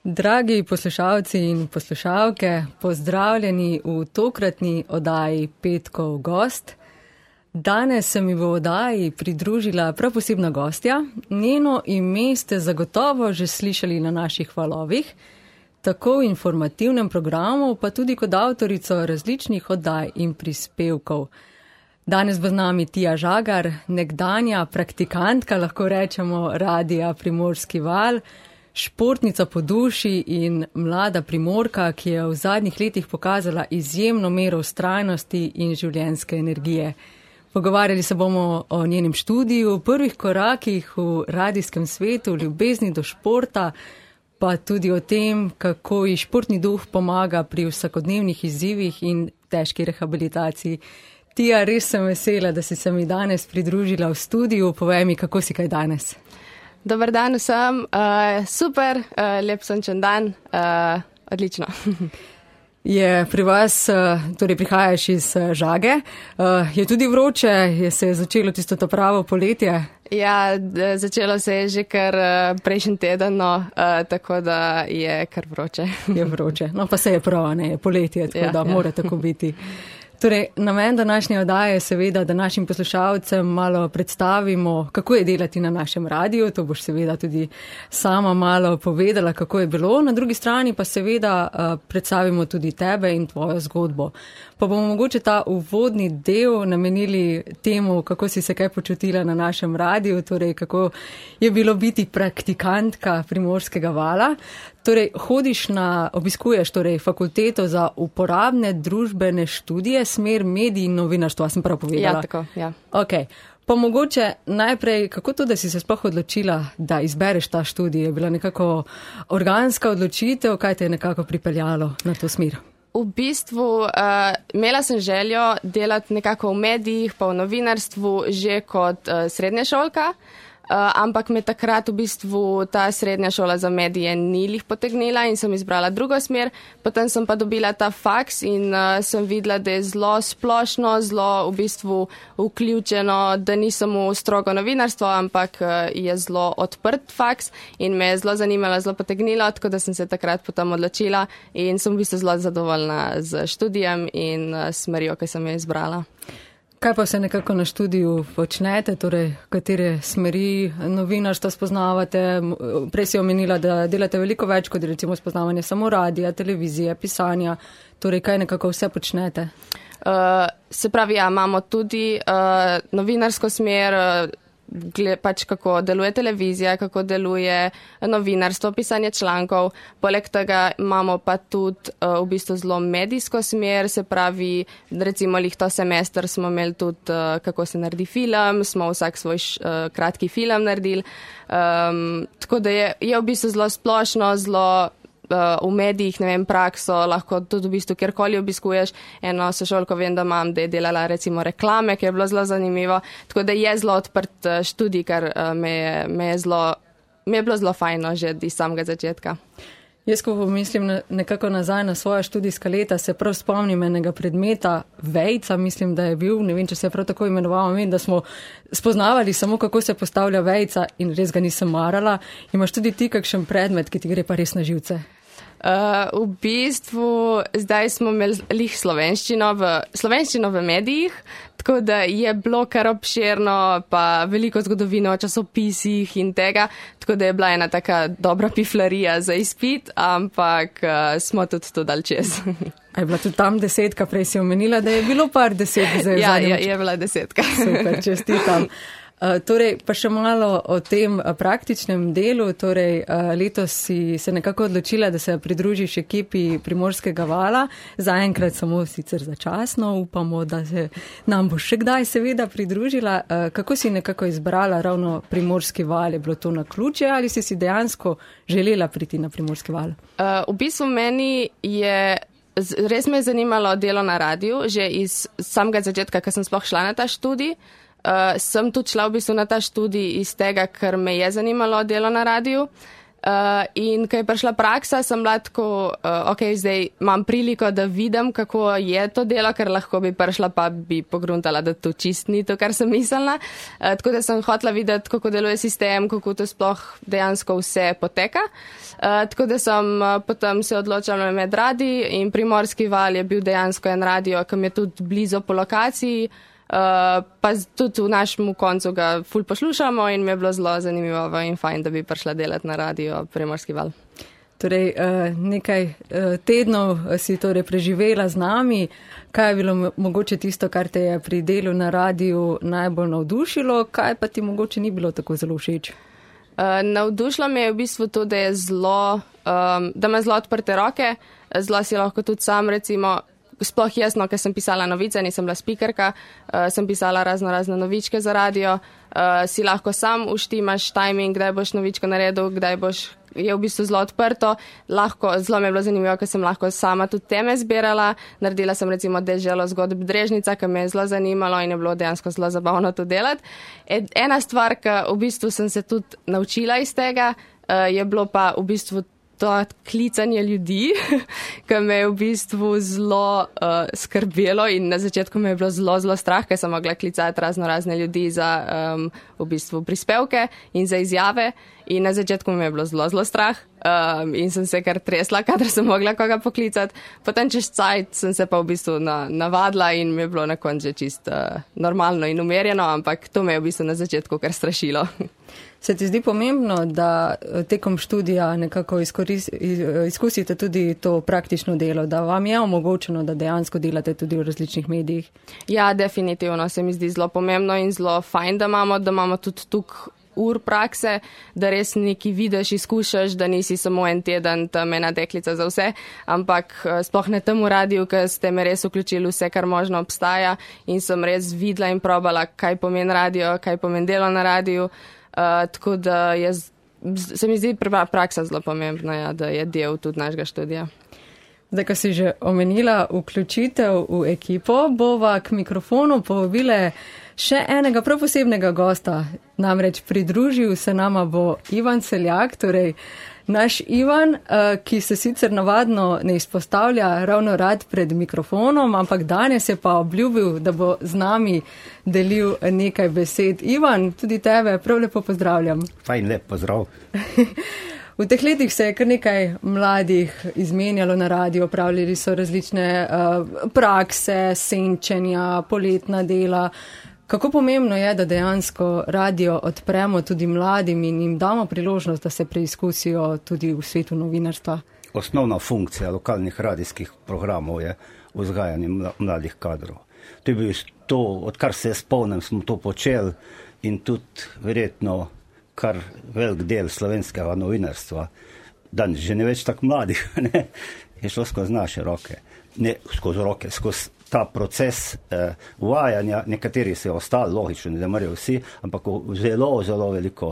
Dragi poslušalci in poslušalke, pozdravljeni v tokratni oddaji Petkov gost. Danes se mi v oddaji pridružila prav posebna gostja. Njeno ime ste zagotovo že slišali na naših valovih, tako v informativnem programu, pa tudi kot avtorico različnih oddaj in prispevkov. Danes bo z nami Tija Žagar, nekdanja praktikantka, lahko rečemo, Radia Primorski val, športnica po duši in mlada Primorka, ki je v zadnjih letih pokazala izjemno mero vztrajnosti in življenjske energije. Pogovarjali se bomo o njenem študiju, prvih korakih v radijskem svetu, ljubezni do športa, pa tudi o tem, kako ji športni duh pomaga pri vsakodnevnih izzivih in težki rehabilitaciji. Tija, res sem vesela, da si se mi danes pridružila v studiu. Povej mi, kako si kaj danes? Dobar dan vsem, super, lep sončen dan, odlično. Je pri vas, torej prihajaš iz Žage, je tudi vroče, se je začelo tisto to pravo poletje? Ja, začelo se je že kar prejšnji teden, no, tako da je kar vroče. Je vroče, no pa se je prav, ne, je poletje, tako da mora tako biti. Torej, namen današnje oddaje je seveda, da našim poslušalcem malo predstavimo, kako je delati na našem radiju. To boš seveda tudi sama malo povedala, kako je bilo. Na drugi strani pa seveda predstavimo tudi tebe in tvojo zgodbo. Pa bomo mogoče ta uvodni del namenili temu, kako si se kaj počutila na našem radiju, torej kako je bilo biti praktikantka Primorskega vala. Torej, obiskuješ torej fakulteto za uporabne družbene študije, smer medij in novinarstvo, sem prav povedala? Ja, tako, ja. Ok, pa mogoče najprej, kako to, da si se sploh odločila, da izbereš ta študij? Je bila nekako organska odločitev, kaj te je nekako pripeljalo na to smer? V bistvu imela sem željo delati nekako v medijih, pa v novinarstvu že kot srednješolka. Ampak me takrat v bistvu ta srednja šola za medije ni lih potegnila in sem izbrala drugo smer. Potem sem pa dobila ta faks in sem videla, da je zelo splošno, zelo v bistvu vključeno, da ni samo strogo novinarstvo, ampak je zelo odprt faks in me je zelo zanimala, zelo potegnila, tako da sem se takrat potem odločila in sem v bistvu zelo zadovoljna z študijem in smerjo, ki sem jo izbrala. Kaj pa se nekako na študiju počnete, torej katere smeri novinarstva spoznavate? Prej si omenila, da delate veliko več kot recimo spoznavanje samo radija, televizije, pisanja, torej kaj nekako vse počnete? Se pravi, ja, imamo tudi novinarsko smer, pač kako deluje televizija, kako deluje novinarstvo, pisanje člankov. Poleg tega imamo pa tudi v bistvu zelo medijsko smer, se pravi, recimo lihto semester smo imeli tudi, kako se naredi film, smo vsak svoj kratki film naredili. Tako da je v bistvu zelo splošno, zelo v medijih, ne vem, prakso, lahko tudi v bistvu kjerkoli obiskuješ. Eno sošolko vem, da imam, da je delala recimo reklame, ki je bilo zelo zanimivo. Tako da je zelo odprt študij, kar me je bilo zelo fajno že iz samega začetka. Jaz, ko pomislim nekako nazaj na svoja študijska leta, se prav spomnim enega predmeta, vejca, mislim, da je bil, ne vem, če se je prav tako imenoval, vem, da smo spoznavali samo, kako se postavlja vejca in res ga nisem marala. Imaš tudi ti kakšen predmet, ki ti gre pa res na živce? V bistvu zdaj smo imeli lih slovenščino v medijih, tako da je bilo kar obširno, pa veliko zgodovino o časopisih in tega, tako da je bila ena taka dobra piflarija za izpit, ampak smo tudi to dali čez. A je bila tudi tam 10, prej si omenila, da je bilo par 10 za Ja, je bila 10. Super, čestitam. Torej, pa še malo o tem praktičnem delu. Torej, letos si se nekako odločila, da se pridružiš ekipi Primorskega vala. Zaenkrat samo sicer začasno, upamo, da se nam bo še kdaj seveda pridružila. Kako si nekako izbrala ravno Primorski val? Je bilo to naključje ali si dejansko želela priti na Primorski val? V bistvu meni res me je zanimalo delo na radiju, že iz samega začetka, ko sem sploh šla na ta študij. Sem tudi šla v bistvu na ta študij iz tega, ker me je zanimalo delo na radiju. In ko je prišla praksa, sem bila tako, ok, zdaj imam priliko, da vidim, kako je to delo, ker lahko bi prišla, pa bi pogruntala, da to čist ni to, kar sem mislila. Tako da sem hotela videti, kako deluje sistem, kako to sploh dejansko vse poteka. Tako da sem potem se odločila med radi in Primorski val je bil dejansko en radio, ki mi je tudi blizu po lokaciji. Pa tudi v našem koncu ga ful poslušamo in mi je bilo zelo zanimivo in fajn, da bi prišla delati na radio Primorski val. Torej, nekaj tednov si torej preživela z nami. Kaj je bilo mogoče tisto, kar te je pri delu na radiju najbolj navdušilo, kaj pa ti mogoče ni bilo tako zelo všeč? Navdušilo me je v bistvu to, da je zelo, da ima zelo odprte roke, zelo si lahko tudi sam recimo. Sploh jasno, ker sem pisala novice, nisem bila spikerka, sem pisala razne novičke za radio, si lahko sam uštimaš timing, kdaj boš novičko naredil, kdaj boš, je v bistvu zelo odprto, zelo mi je bilo zanimivo, ker sem lahko sama tudi teme zbirala, naredila sem recimo Deželo zgodb Drežnica, ki me je zelo zanimalo in je bilo dejansko zelo zabavno to delati. Ena stvar, ki v bistvu sem se tudi naučila iz tega, je bilo pa v bistvu to klicanje ljudi, ki me je v bistvu zelo skrbelo in na začetku me je bilo zelo strah, ker sem mogla klicati razne ljudi za v bistvu prispevke in za izjave in na začetku me je bilo zelo strah in sem se kar tresla, kadar sem mogla koga poklicati. Potem čez cajt sem se pa v bistvu navadila in mi je bilo na koncu čist normalno in umerjeno, ampak to me je v bistvu na začetku kar strašilo. Se ti zdi pomembno, da tekom študija nekako izkusite tudi to praktično delo, da vam je omogočeno, da dejansko delate tudi v različnih medijih? Ja, definitivno se mi zdi zelo pomembno in zelo fajn, da imamo tudi tukaj ur prakse, da res nekaj vidiš, izkušaš, da nisi samo en teden tam ena deklica za vse, ampak sploh na tem radiju, ker ste me res vključili vse, kar možno obstaja in sem res videla in probala, kaj pomeni radio, kaj pomeni delo na radiju. Tako da se mi zdi praksa zelo pomembna, ja, da je del tudi našega študija. Zdaj, ko si že omenila vključitev v ekipo, bova k mikrofonu povabile še enega prav posebnega gosta. Namreč pridružil se nama bo Ivan Seljak, torej naš Ivan, ki se sicer navadno ne izpostavlja ravno rad pred mikrofonom, ampak danes je pa obljubil, da bo z nami delil nekaj besed. Ivan, tudi tebe prav lepo pozdravljam. Fajn, lep pozdrav. V teh letih se je kar nekaj mladih izmenjalo na radiju, opravljali so različne prakse, senčenja, poletna dela. Kako pomembno je, da dejansko radio odpremo tudi mladim in jim damo priložnost, da se preizkusijo tudi v svetu novinarstva? Osnovna funkcija lokalnih radijskih programov je vzgajanje mladih kadrov. To je bil to, odkar se spomnim, smo to počeli in tudi verjetno kar velik del slovenskega novinarstva, danes že ne več tako mladih, ne, je šlo skozi naše roke. Ne skozi roke, skozi ta proces uvajanja, nekateri se ostali, logično, ne morajo vsi, ampak zelo veliko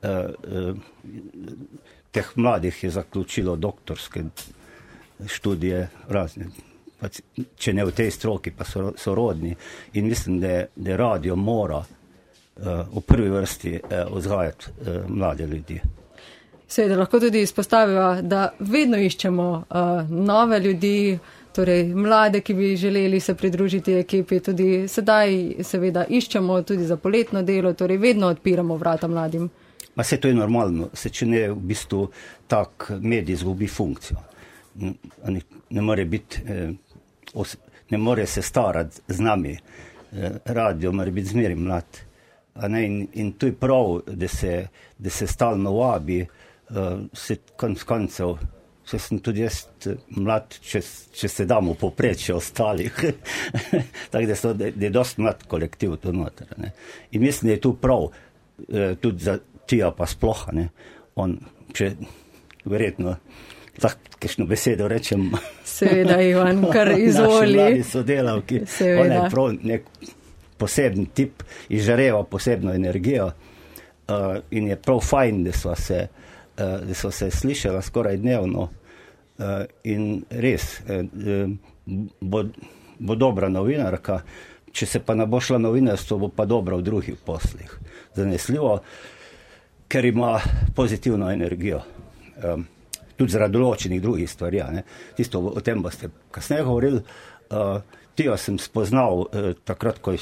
teh mladih je zaključilo doktorske študije razne, če ne v tej stroki, pa so rodni. In mislim, da radio mora v prvi vrsti vzgajati mlade ljudi. Seveda lahko tudi izpostaviva, da vedno iščemo nove ljudi, torej mlade, ki bi želeli se pridružiti ekipi, tudi sedaj seveda iščemo tudi za poletno delo, torej vedno odpiramo vrata mladim. Ma se to je normalno, se če ne v bistvu tak medij izgubi funkcijo. Ne more biti, ne more se starati z nami, radio mora biti zmeri mlad. In to je prav, da se stalno vabi, se konec koncev, se sem tudi jaz mlad, če se damo poprečje ostalih, tako da je dosti mlad kolektiv tu noter. In mislim, da je tu prav, tudi za tija pa sploh, on, če verjetno tako kakšno besedo rečem. Seveda, Ivan, kar izvoli. Naši mladi sodelavki, on je prav nek poseben tip, izžareva posebno energijo in je prav fajn, da so se slišala skoraj dnevno in res bo dobra novinarka, če se pa ne bo šla novinarstvo, bo pa dobra v drugih poslih. Zanesljivo, ker ima pozitivno energijo. tudi zaradi določenih drugih stvari. Ne. Tisto o tem boste kasneje govorili. Tio sem spoznal takrat, ko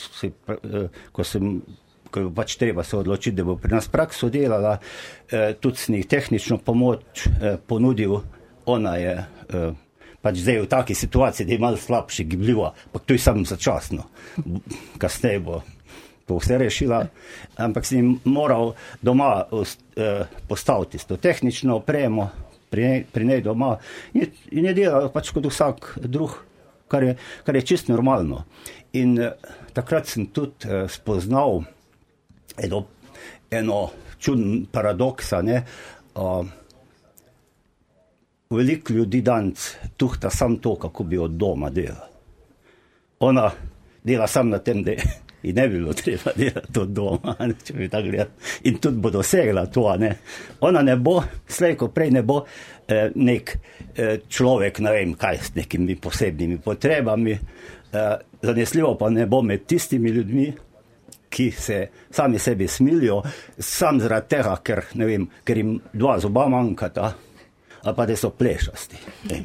pač treba se odločiti, da bo pri nas prakso delala, tudi sem jih tehnično pomoč ponudil. Ona je pač zdaj v taki situaciji, da je malo slabše gibljiva, pa to je samo začasno. Kasneje bo to vse rešila, ampak sem moral doma postaviti to tehnično opremo pri nej doma in je delal pač kot vsak drug, kar je čisto normalno. In takrat sem tudi spoznal eno čuden paradoksa, ne, veliko ljudi danes tuhta sam to, kako bi od doma delala. Ona dela sam na tem, da in ne bi bilo treba delati od doma, če bi tako gledali. In tudi bo dosegla to, ne. Ona ne bo, slejko prej ne bo nek človek, ne vem kaj, s nekimi posebnimi potrebami, zanesljivo pa ne bo med tistimi ljudmi, ki se sami sebi smilijo, sam zaradi tega, ker jim 2 zoba manjkata, ali pa da so plešasti.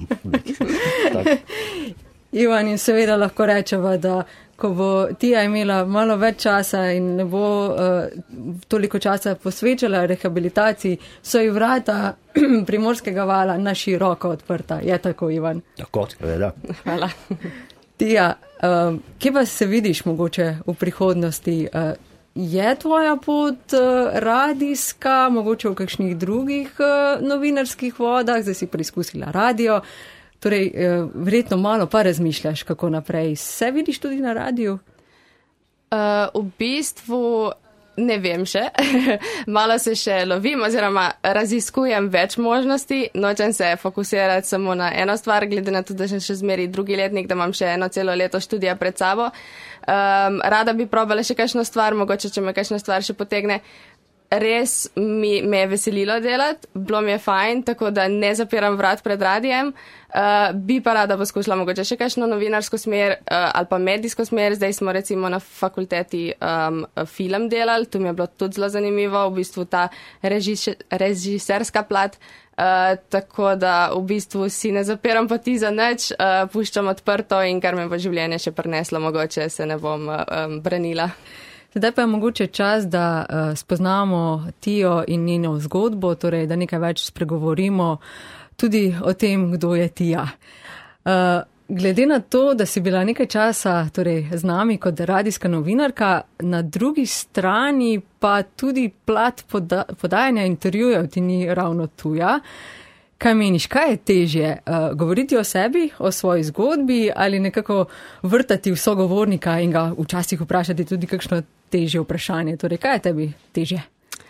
Ivan, in seveda lahko rečeva, da ko bo Tija imela malo več časa in ne bo toliko časa posvečala rehabilitaciji, so ji vrata Primorskega vala na široko odprta. Je tako, Ivan? Tako, seveda. Hvala. Tija, kje pa se vidiš mogoče v prihodnosti? Je tvoja pot radijska, mogoče v kakšnih drugih novinarskih vodah, zdaj si preizkusila radio, torej verjetno malo pa razmišljaš, kako naprej. Se vidiš tudi na radiju? V bistvu ne vem še, malo se še lovim oziroma raziskujem več možnosti, nočem se fokusirati samo na eno stvar, glede na to, da sem še zmeri drugi letnik, da imam še 1 celo leto študija pred sabo. Rada bi probala še kakšno stvar, mogoče če me kakšna stvar še potegne. Res me je veselilo delati, bilo mi je fajn, tako da ne zapiram vrat pred radijem. Bi pa rada poskušala mogoče še kakšno novinarsko smer ali pa medijsko smer. Zdaj smo recimo na fakulteti film delali, tu mi je bilo tudi zelo zanimivo, v bistvu ta režiserska plat. Tako da v bistvu si ne zapiram poti za nič, puščam odprto in kar me bo življenje še prineslo, mogoče se ne bom branila. Zdaj pa je mogoče čas, da spoznamo Tijo in njeno zgodbo, torej da nekaj več spregovorimo tudi o tem, kdo je Tija. Glede na to, da si bila nekaj časa torej, z nami kot radijska novinarka, na drugi strani pa tudi plat podajanja intervjujev ti ni ravno tuja. Kaj meniš, kaj je težje? Govoriti o sebi, o svoji zgodbi ali nekako vrtati v sogovornika in ga včasih vprašati tudi kakšno težje vprašanje? Torej, kaj je tebi težje?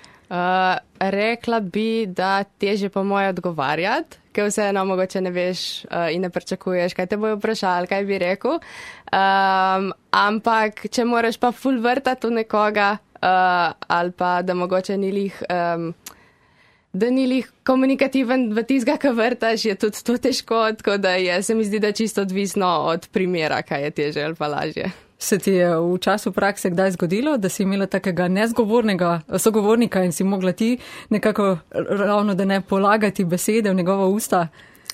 Rekla bi, da težje po moje odgovarjati, ker vseeno mogoče ne veš in ne pričakuješ, kaj te bojo vprašali, kaj bi rekel. Ampak, če moraš pa ful vrtati v nekoga ali pa da mogoče ni lih komunikativen v tizga, ka vrtaš, je tudi to težko, tako da se mi zdi, da čisto odvisno od primera, kaj je teže ali pa lažje. Se ti je v času prakse kdaj zgodilo, da si imela takega nezgovornega sogovornika in si mogla ti nekako ravno, da ne polagati besede v njegova usta?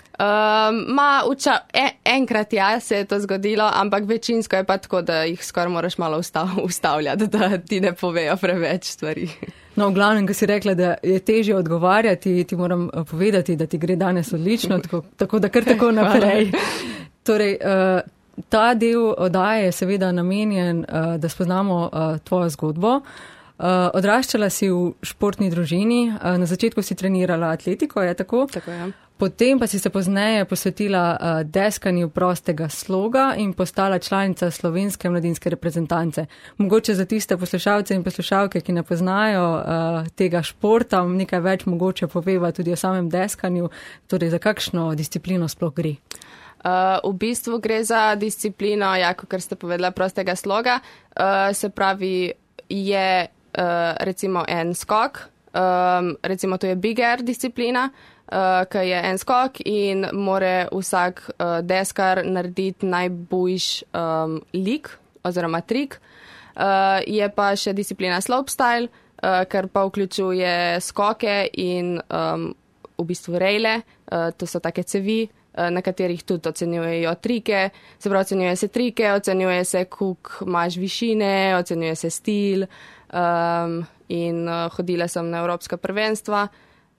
Enkrat se je to zgodilo, ampak večinsko je pa tako, da jih skoraj moraš malo ustavljati, da ti ne povejo preveč stvari. No, v glavnem, ko si rekla, da je težje odgovarjati, ti moram povedati, da ti gre danes odlično, tako da kar tako naprej. Torej, ta del oddaje je seveda namenjen, da spoznamo tvojo zgodbo. Odraščala si v športni družini, na začetku si trenirala atletiko, je tako? Tako je. Potem pa si se pozneje posvetila deskanju prostega sloga in postala članica slovenske mladinske reprezentance. Mogoče za tiste poslušalce in poslušalke, ki ne poznajo tega športa, nekaj več mogoče poveva tudi o samem deskanju, torej za kakšno disciplino sploh gre? V bistvu gre za disciplino, kot ste povedala, prostega sloga. Se pravi, je recimo en skok, recimo to je big air disciplina, ki je en skok in more vsak deskar narediti najboljš lik oziroma trik. Je pa še disciplina slopestyle, kar pa vključuje skoke in v bistvu rejle, to so take cevi, na katerih tudi ocenjujejo trike, se pravi ocenjuje se trike, ocenjuje se koliko imaš višine, ocenjuje se stil in hodila sem na evropska prvenstva.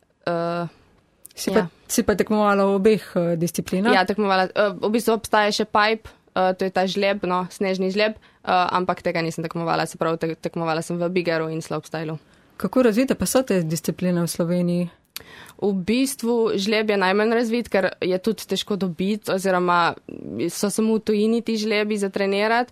Si pa tekmovala v obeh disciplinah? Ja, tekmovala. V bistvu obstaja še pipe, to je ta žleb, snežni žleb, ampak tega nisem tekmovala, se pravi tekmovala sem v biggeru in slopestylu. Kako razvite pa so te discipline v Sloveniji? V bistvu žleb je najmanj razvit, ker je tudi težko dobiti, oziroma so samo v tujini ti žlebi za trenirati.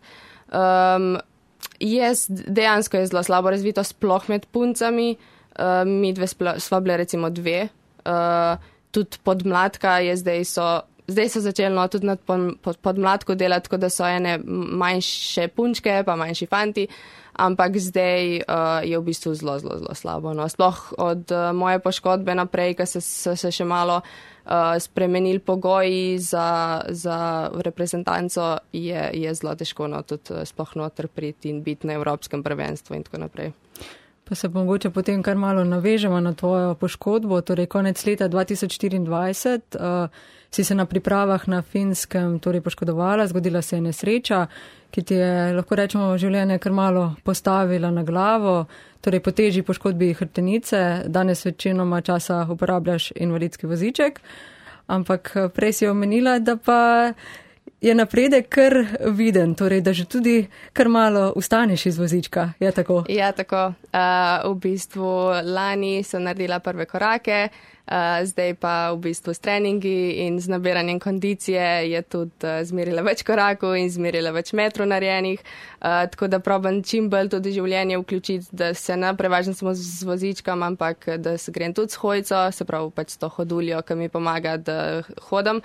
Dejansko je zelo slabo razvito, sploh med puncami. Mi dve sva bile recimo dve. Tudi podmladka je zdaj so začeli tudi nad podmladko delati, tako da so ene manjše punčke, pa manjši fanti. Ampak zdaj je v bistvu zelo slabo. No. Sploh od moje poškodbe naprej, ko so se še malo spremenili pogoji za reprezentanco, je zelo težko tudi sploh noter priti in biti na evropskem prvenstvu in tako naprej. Pa se mogoče potem kar malo navežemo na tvojo poškodbo. Torej konec leta 2024 si se na pripravah na Finskem poškodovala, zgodila se je nesreča, ki ti je, lahko rečemo, življenje kar malo postavila na glavo, torej po težji poškodbi hrbtenice. Danes večinoma časa uporabljaš invalidski voziček, ampak prej si omenila, da pa je napredek kar viden, torej da že tudi kar malo ustaneš iz vozička. Je tako? Ja, tako. V bistvu lani sem naredila prve korake, zdaj pa v bistvu s treningi in z nabiranjem kondicije je tudi zmerila več korakov in zmerila več metrov narejenih, tako da probam čim bolj tudi življenje vključiti, da se ne prevažam samo z vozičkom, ampak da se grem tudi s hojico, se pravi pač s to hoduljo, ki mi pomaga, da hodam.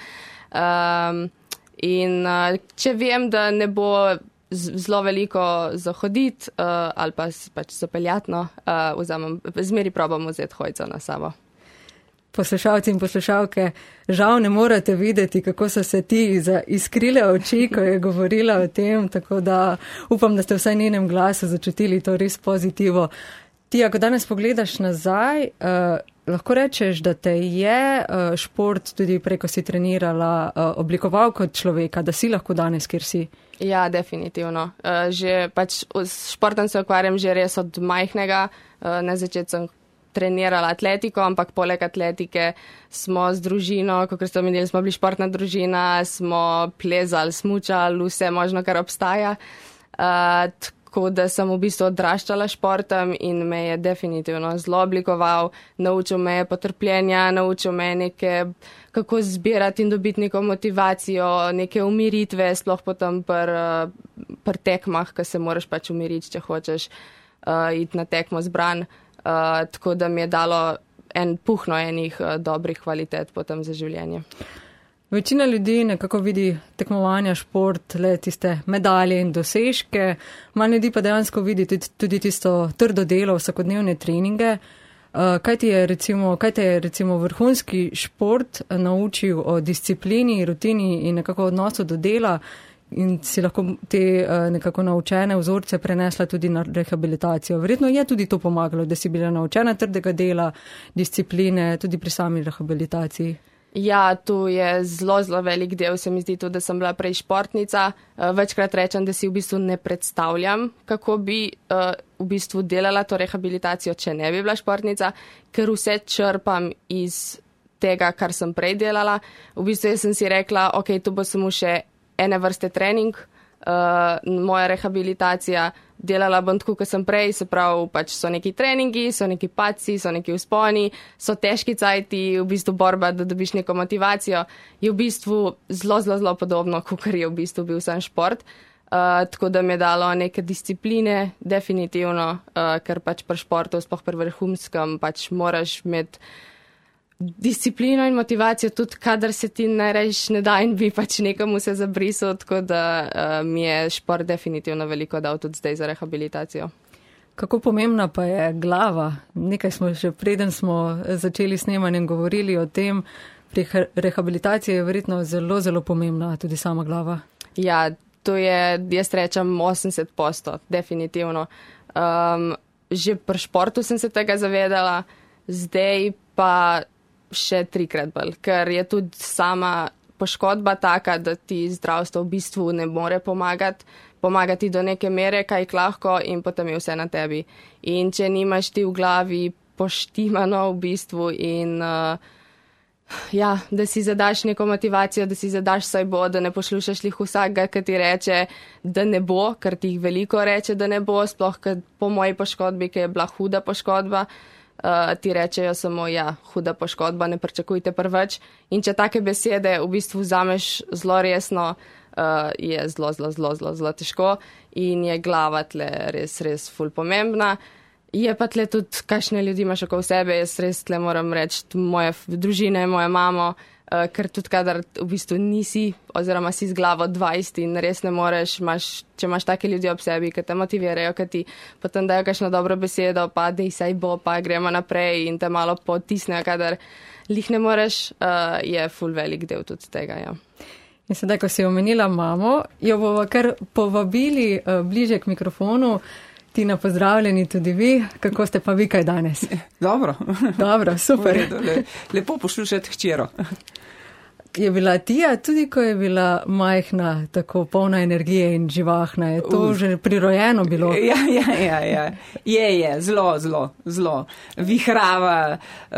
In če vem, da ne bo zelo veliko za hoditi ali pa pač zapeljatno, zmeri probam vzeti hojico na sabo. Poslušalci in poslušalke, žal ne morete videti, kako so se ti iskrile oči, ko je govorila o tem, tako da upam, da ste vsaj njenem glasu začutili to res pozitivo. Ti, ako danes pogledaš nazaj, lahko rečeš, da te je šport tudi preko si trenirala oblikoval kot človeka, da si lahko danes, kjer si? Ja, definitivno. Že pač s športom se ukvarjam že res od majhnega. Na začetku sem trenirala atletiko, ampak poleg atletike smo z družino, kot ste omenili, smo bili športna družina, smo plezali, smučali, vse možno, kar obstaja. Tako da sem v bistvu odraščala športom in me je definitivno zelo oblikoval, naučil me potrpljenja, naučil me kako zbirati in dobiti neko motivacijo, neke umiritve, sploh potem pri tekmah, ko se moraš pač umiriti, če hočeš iti na tekmo zbran. Tako da mi je dalo puhno enih dobrih kvalitet potem za življenje. Večina ljudi nekako vidi tekmovanja, šport, le tiste medalje in dosežke, malo ljudi pa dejansko vidi tudi tisto trdo delo, vsakodnevne treninge. Kaj te je recimo vrhunski šport naučil o disciplini, rutini in nekako odnosu do dela in si lahko te nekako naučene vzorce prenesla tudi na rehabilitacijo? Verjetno je tudi to pomagalo, da si bila naučena trdega dela, discipline, tudi pri sami rehabilitaciji. Ja, tu je zelo velik del, se mi zdi tudi, da sem bila prej športnica. Večkrat rečem, da si v bistvu ne predstavljam, kako bi v bistvu delala to rehabilitacijo, če ne bi bila športnica, ker vse črpam iz tega, kar sem prej delala. V bistvu sem si rekla, ok, tu bo samo še ene vrste trening, moja rehabilitacija, delala bom tako, kot sem prej, se pravi, pač so neki treningi, so neki padci, so neki vzponi, so težki cajti, v bistvu borba, da dobiš neko motivacijo, je v bistvu zelo podobno, kot je v bistvu bil sam šport. Tako da mi je dalo neke discipline, definitivno, ker pač pri športu, sploh pri vrhunskem, pač moraš imeti disciplino in motivacijo tudi, kadar se ti najrajš ne da in bi pač nekomu se zabrisal, tako da mi je šport definitivno veliko dal tudi zdaj za rehabilitacijo. Kako pomembna pa je glava? Nekaj smo že preden smo začeli snemanjem govorili o tem, pri rehabilitaciji je verjetno zelo pomembna tudi sama glava. Ja, to je, jaz rečem, 80%, definitivno. Že pri športu sem se tega zavedala, zdaj pa še 3-krat bolj, ker je tudi sama poškodba taka, da ti zdravstvo v bistvu ne more pomagati do neke mere, kaj lahko in potem je vse na tebi. In če nimaš ti v glavi poštimano v bistvu in da si zadaš neko motivacijo, da si zadaš svoj bo, da ne poslušaš lih vsakega, ki ti reče, da ne bo, ker ti jih veliko reče, da ne bo, sploh po moji poškodbi, ki je bila huda poškodba, ti rečejo samo, huda poškodba, ne pričakujte prveč. In če take besede v bistvu vzameš zelo resno, je zelo težko in je glava tle res ful pomembna. Je pa tle tudi, kakšne ljudi imaš okoli sebe, jaz res tle moram reči, moje družine, moja mamo, ker tudi kadar v bistvu nisi oziroma si z glavo 20 in res ne moreš, če imaš take ljudi ob sebi, ki te motivirajo, ki ti potem dajo kakšno dobro besedo, pa dej saj bo, pa gremo naprej in te malo potisnejo, kadar lih ne moreš, je ful velik del tudi tega, In sedaj, ko si omenila mamo, jo bomo kar povabili bliže k mikrofonu. Tina, pozdravljeni tudi vi. Kako ste pa vi kaj danes? Dobro. Dobro, super. Lepo poslušati hčero. Je bila Tija tudi, ko je bila majhna, tako polna energije in živahna? Je to že prirojeno bilo? Ja. Je. Zelo. Vihrava,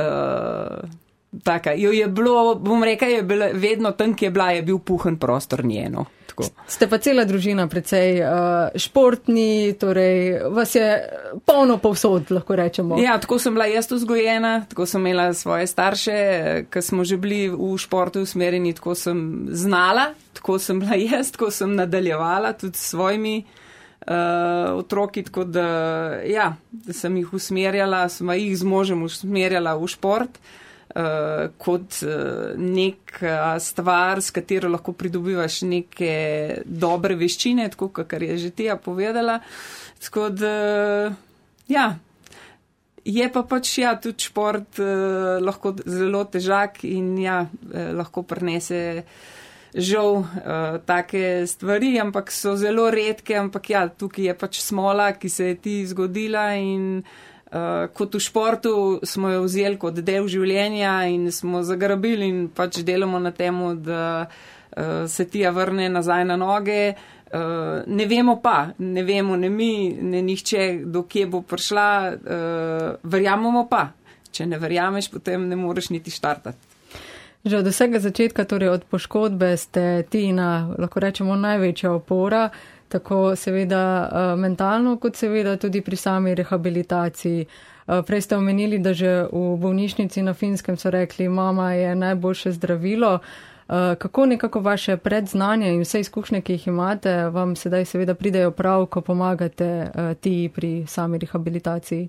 taka. Jo je bilo, bom rekla, je bila vedno tam, ki je bila, je bil puhen prostor njeno. Tako. Ste pa cela družina precej športni, torej vas je polno povsod, lahko rečemo. Ja, tako sem bila jaz vzgojena, tako sem imela svoje starše, ki smo že bili v športu usmerjeni, tako sem znala, tako sem bila jaz, tako sem nadaljevala tudi s svojimi otroki, tako da, da sem jih usmerjala, sem jih z možem usmerjala v šport. Kot neka stvar, s katero lahko pridobivaš neke dobre veščine, tako kakor je že Tija povedala. Tako da, je pa pač, tudi šport lahko zelo težak in lahko prinese žal take stvari, ampak so zelo redke, ampak tukaj je pač smola, ki se je ti zgodila in kot v športu smo jo vzeli kot del življenja in smo zagrabili in pač delamo na temu, da se Tija vrne nazaj na noge. Ne vemo ne mi, ne nihče, do kje bo prišla, verjamemo pa. Če ne verjameš, potem ne moreš niti štartati. Že od vsega začetka, torej od poškodbe, ste Tina, lahko rečemo, največja opora, tako seveda mentalno, kot seveda tudi pri sami rehabilitaciji. Prej ste omenili, da že v bolnišnici na Finskem so rekli, mama je najboljše zdravilo. Kako nekako vaše predznanje in vse izkušnje, ki jih imate, vam sedaj seveda pridejo prav, ko pomagate Tiji pri sami rehabilitaciji?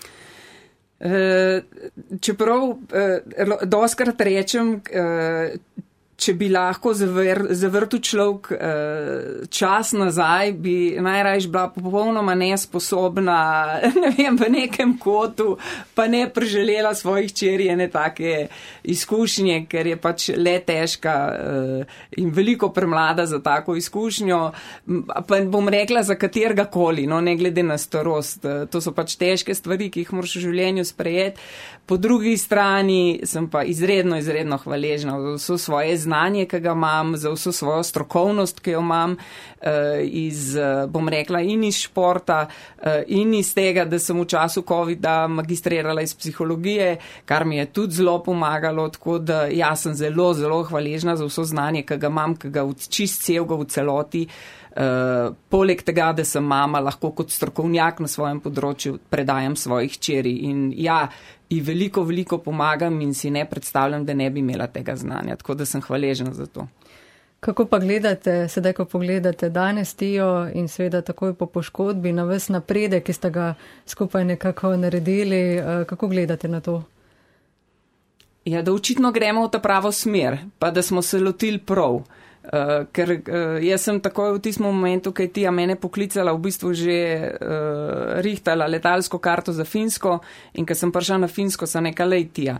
Čeprav doskrat rečem, če bi lahko zavrtel človek čas nazaj, bi najrajš bila popolnoma nesposobna, v nekem kotu, pa ne preželela svojih hčeri ene take izkušnje, ker je pač le težka in veliko premlada za tako izkušnjo. Pa bom rekla za katerega koli, ne glede na starost. To so pač težke stvari, ki jih moraš v življenju sprejeti. Po drugi strani sem pa izredno hvaležna za vso svoje znanje, ki ga imam, za vso svojo strokovnost, ki jo imam bom rekla, in iz športa, in iz tega, da sem v času COVID-a magistrirala iz psihologije, kar mi je tudi zelo pomagalo, tako da sem zelo hvaležna za vso znanje, ki ga imam, ki ga čist celega v celoti. Poleg tega, da sem mama, lahko kot strokovnjak na svojem področju predajam svojih hčeri in ji veliko pomagam in si ne predstavljam, da ne bi imela tega znanja, tako da sem hvaležna za to. Kako pa gledate, sedaj ko pogledate danes Tijo in seveda takoj po poškodbi na ves napredek, ki ste ga skupaj nekako naredili, kako gledate na to? Da očitno gremo v ta pravo smer, pa da smo se lotili prav. Ker jaz sem takoj v tistem momentu, ko je Tija mene poklicala, v bistvu že rihtala letalsko karto za Finsko in ko sem prišla na Finsko, sem rekla, lej Tija,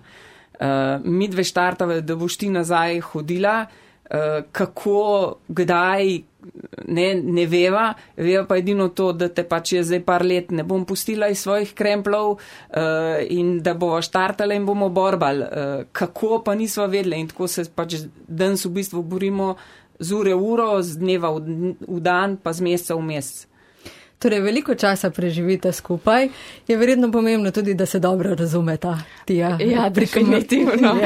mi dve štartava, da boš ti nazaj hodila, kako, kdaj, ne veva pa edino to, da te pač je zdaj par let ne bom pustila iz svojih kremplov in da bomo štartali in bomo borbali. Kako pa nisva vedela in tako se pač danes v bistvu borimo z ure v uro, z dneva v dan, pa z meseca v mesec. Torej, veliko časa preživite skupaj. Je verjetno pomembno tudi, da se dobro razumeta, Tija. Ja, definitivno.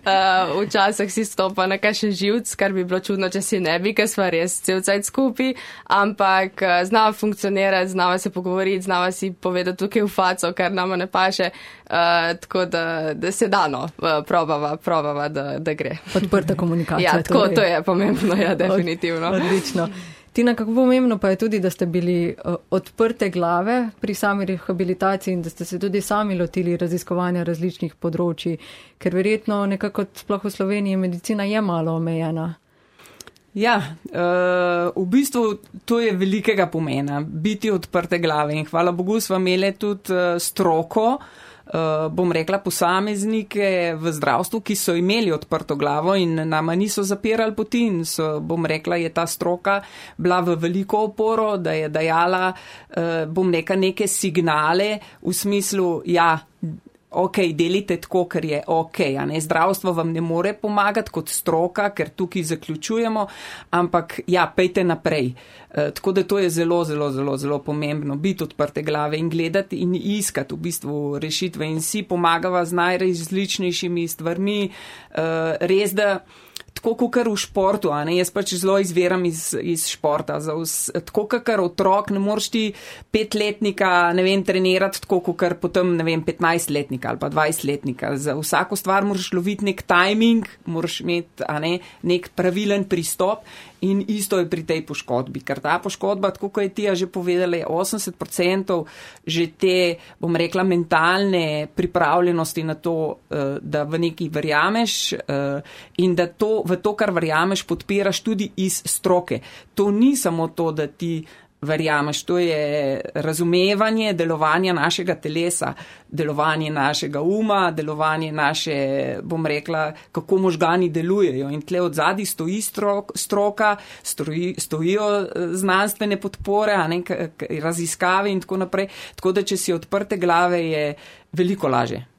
Včasih si stopa na kakšen živc, kar bi bilo čudno, če si ne bi, ker sva res cel cajt skupaj, ampak znava funkcionirati, znava se pogovoriti, znava si povedati tukaj v faco, kar nama ne paše, tako da se dano probava, da gre. Odprta komunikacija. Ja, tako, to je pomembno, ja, definitivno. Odlično. Tina, kako pomembno pa je tudi, da ste bili odprte glave pri sami rehabilitaciji in da ste se tudi sami lotili raziskovanja različnih področji, ker verjetno nekako sploh v Sloveniji medicina je malo omejena. Ja, v bistvu to je velikega pomena, biti odprte glave in hvala Bogu sva imeli tudi stroko, bom rekla posameznike v zdravstvu, ki so imeli odprto glavo in nama niso zapirali poti in bom rekla, je ta stroka bila v veliko oporo, da je dajala, bom rekla, neke signale v smislu, ja, ok, delite tako, ker je ok, a ne, zdravstvo vam ne more pomagati kot stroka, ker tukaj zaključujemo, ampak ja, pejte naprej. Tako da to je zelo, zelo, zelo, zelo pomembno, biti odprte glave in gledati in iskati v bistvu rešitve in si pomagava z najrazličnejšimi stvarmi, res da tako kakor v športu, a ne, jaz pač zelo izveram iz športa. Tako kakor otrok, ne moreš ti 5-letnika, ne vem, trenirati tako kakor potem, ne vem, 15-letnika ali pa 20-letnika. Za vsako stvar moraš loviti nek timing, moraš imeti, a ne, nek pravilen pristop in isto je pri tej poškodbi. Ker ta poškodba, tako kot je Tija že povedala, je 80% že te, bom rekla, mentalne pripravljenosti na to, da v nekaj verjameš in da v to, kar verjameš, podpiraš tudi iz stroke. To ni samo to, da ti verjameš, to je razumevanje delovanja našega telesa, delovanje našega uma, delovanje naše, bom rekla, kako možgani delujejo. In tle od zadaj stoji stroka, stojijo znanstvene podpore, raziskave in tako naprej. Tako da, če si odprte glave, je veliko laže.